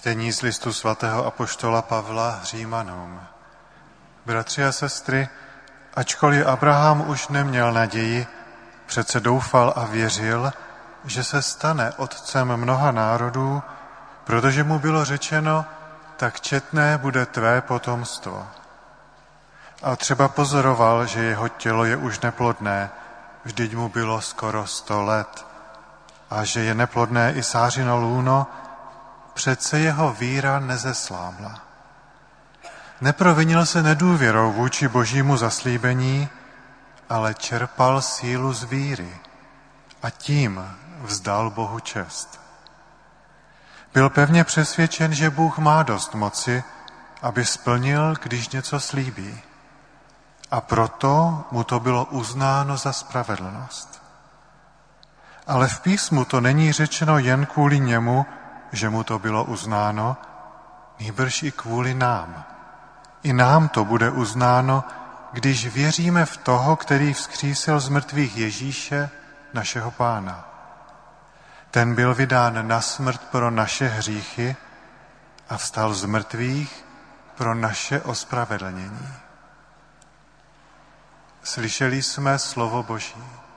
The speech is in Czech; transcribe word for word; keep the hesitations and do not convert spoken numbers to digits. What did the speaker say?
Čtení z listu svatého apoštola Pavla Římanům. Bratři a sestry, ačkoliv Abraham už neměl naději, přece doufal a věřil, že se stane otcem mnoha národů, protože mu bylo řečeno, tak četné bude tvé potomstvo. A třeba pozoroval, že jeho tělo je už neplodné, vždyť mu bylo skoro sto let, a že je neplodné i Sářino lůno, přece jeho víra nezeslámla. Neprovinil se nedůvěrou vůči božímu zaslíbení, ale čerpal sílu z víry a tím vzdal Bohu čest. Byl pevně přesvědčen, že Bůh má dost moci, aby splnil, když něco slíbí. A proto mu to bylo uznáno za spravedlnost. Ale v písmu to není řečeno jen kvůli němu, že mu to bylo uznáno, nýbrž i kvůli nám. I nám to bude uznáno, když věříme v toho, který vzkřísil z mrtvých Ježíše, našeho Pána. Ten byl vydán na smrt pro naše hříchy a vstal z mrtvých pro naše ospravedlnění. Slyšeli jsme slovo Boží.